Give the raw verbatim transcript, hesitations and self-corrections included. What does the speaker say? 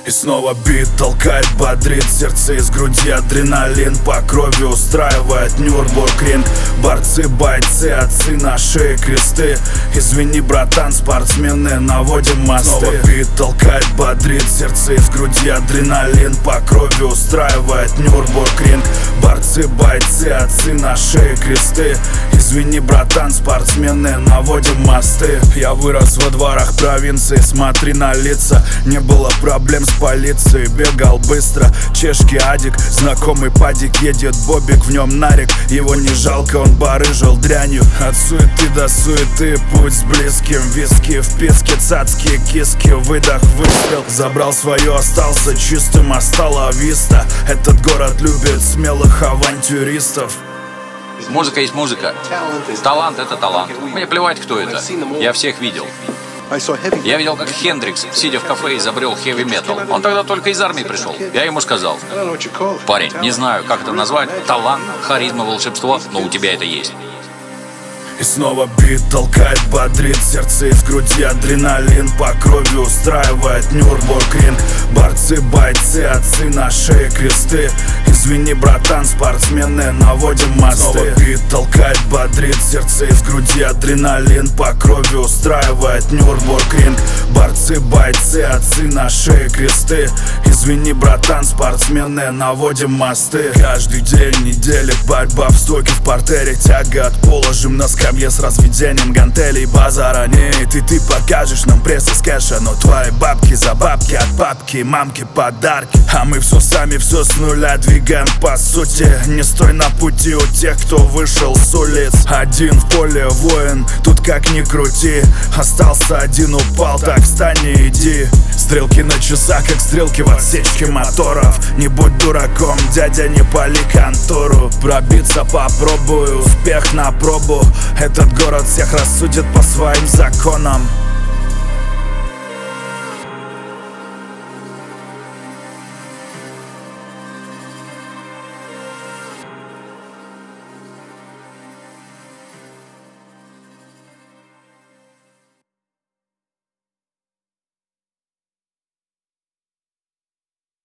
И снова бит толкает, бодрит сердце, из груди адреналин по крови устраивает Нюрбургринг. Борцы, бойцы, отцы на шее кресты. Извини, братан, спортсмены, наводим мосты. Снова бит толкает, бодрит сердце, из груди адреналин по крови устраивает Нюрбургринг. Борцы, бойцы, отцы на шее кресты. Извини, братан, спортсмены, наводим мосты. Я вырос во дворах провинции, смотри на лица. Не было проблем с полицией, бегал быстро. Чешки Адик, знакомый падик. Едет бобик, в нем нарик. Его не жалко, он барыжил дрянью. От суеты до суеты, путь с близким. Виски в писке, цацкие киски. Выдох, выстрел, забрал свое, остался чистым, остала виста. Этот город любит смелых авантюристов. Музыка есть музыка. Талант — это талант. Мне плевать, кто это. Я всех видел. Я видел, как Хендрикс, сидя в кафе, изобрел хэви-метал. Он тогда только из армии пришел. Я ему сказал: парень, не знаю, как это назвать, талант, харизма, волшебство, но у тебя это есть. И снова бит толкает, бодрит сердце, из груди адреналин по крови устраивает Нюрбургринг. Борцы, бойцы, отцы на шее кресты. Извини, братан, спортсмены, наводим мосты. Снова бит толкает, бодрит сердце, из груди адреналин по крови устраивает Нюрбургринг. Борцы, бойцы, отцы на шее кресты. Извини, братан, спортсмены, наводим мосты. Каждый день недели борьба в стойке, в партере тяга от пола, жим на скамье с разведением гантелей. Базара нет, и ты покажешь нам пресс из кэша. Но твои бабки за бабки, от папки, мамки подарки. А мы все сами, все с нуля двигаем по сути. Не стой на пути у тех, кто вышел с улиц. Один в поле воин, тут как ни крути. Остался один, упал, так встань и иди. Стрелки на часах, как стрелки в отсечке моторов. Не будь дураком, дядя, не пали контору. Пробиться попробую, успех на пробу. Этот город всех рассудит по своим законам.